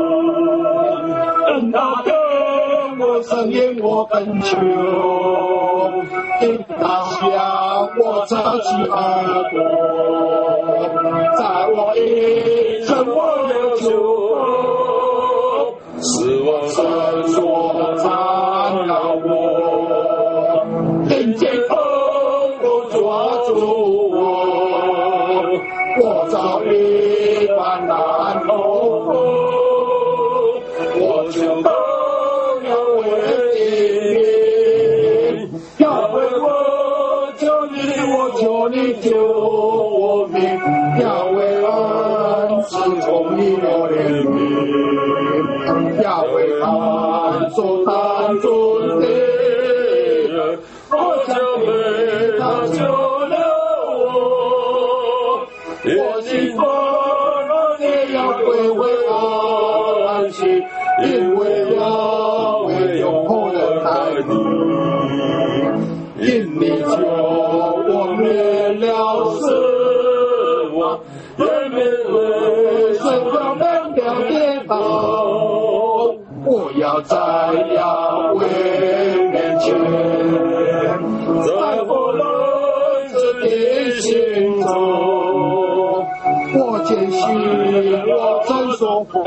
等那天我声音我恳求，听他向我侧起耳朵，在我一生我流求，使我伸缩缠绕我，听见风不抓住我，我早已泛滥痛苦，我求朋友为你，要为我求你，我求你救我命，要为恩赐从你我怜悯，要为他所当作的，我想为他救了我，我心中也要归回安息，因为要为永恒的爱你，因你救我免了死亡，也免了生活难料跌倒，我要在亚威面前，在我人子的心中，我坚信我真说话，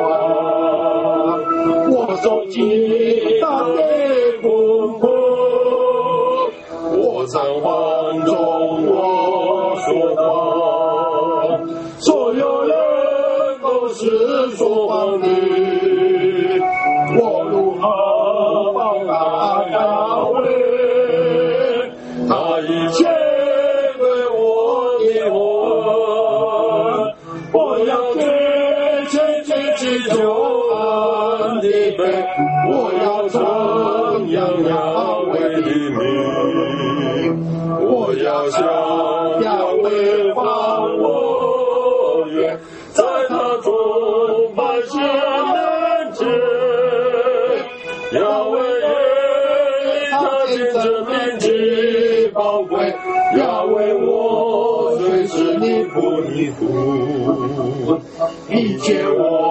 我手极大的困惑，我在梦中我说话，所有人都是说谎的，我如何报答亚威？他一切对我的恩，我要去救恩的杯，我要称扬亚威的名，我要向亚威放我愿，在他众百姓面前，亚威他见证名极宝贵，亚威我虽是你仆，你切我